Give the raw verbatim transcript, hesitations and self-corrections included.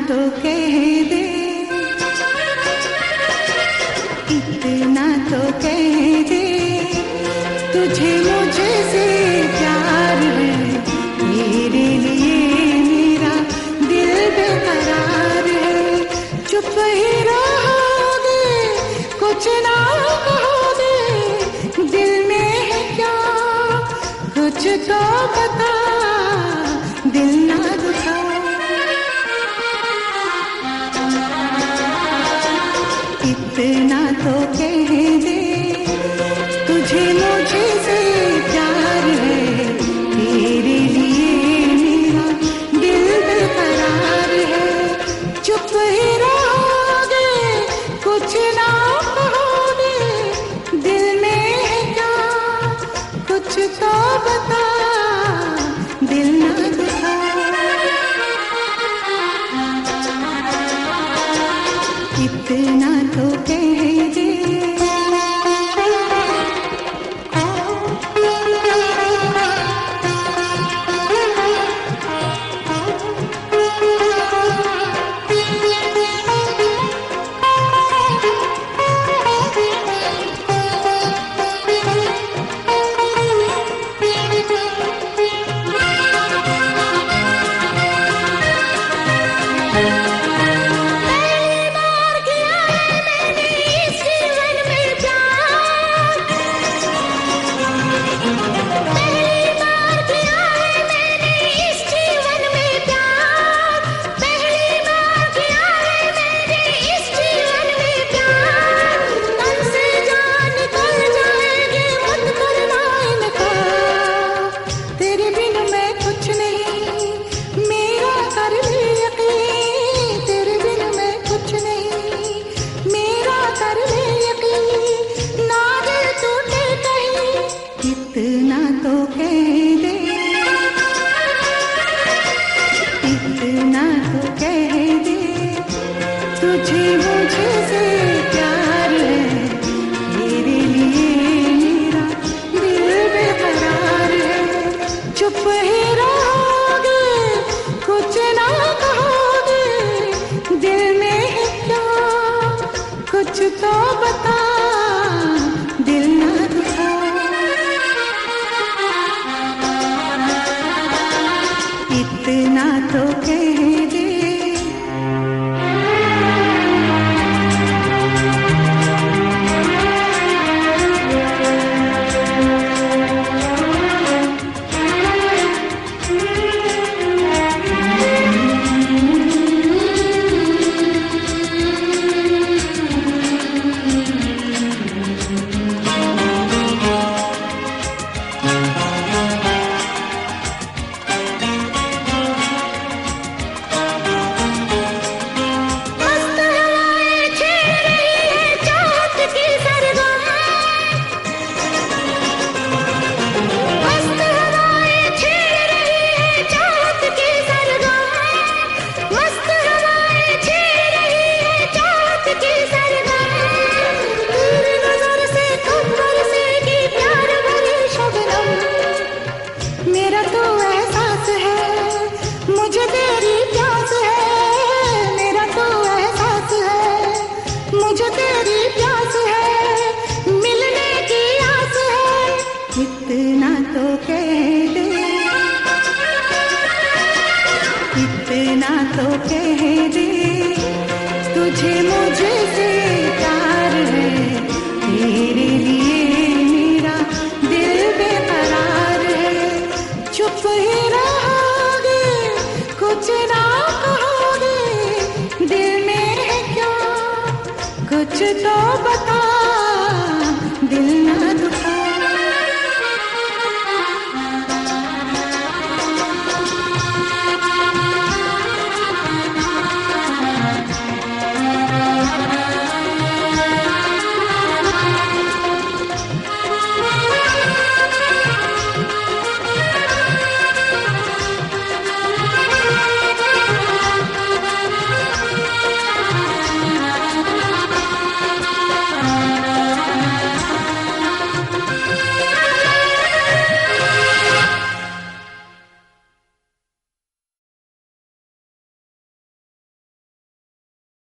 तो कह दे, इतना तो कह दे, तुझे मुझे से प्यार है, तेरे लिए मेरा दिल बेकरार है। चुप ही रहोगे, कुछ ना कहोगे, दिल में है क्या कुछ तो बता, दिल ना दुखा। इतना तो कह दे, तुझे मुझे से प्यार है, तेरे लिए मेरा दिल बेकरार है। चुप ही रहोगे, कुछ ना कहोगे, दिल में है क्या कुछ तो बता, दिल ना दुखा। इतना तो कह दे। इतना तो कह दे, इतना तो कह दे, तुझे मुझे से प्यार है, तेरे लिए मेरा दिल बेकरार है। चुप ही रहोगे, कुछ ना कहोगे, दिल में है क्या कुछ तो बता, दिल ना दुखा। इतना तो कह दे। मेरा तो एहसास है, मुझे तेरी प्यास है, मेरा तो एहसास है, मुझे तेरी प्यास है, मिलने की आस है। इतना तो कह दे, इतना तो कह दे, तुझे मुझे से प्यार है, तेरे लिए मेरा दिल बेकरार है। चुप ही रहोगे, कुछ ना कहोगे, दिल में है क्या कुछ तो बता।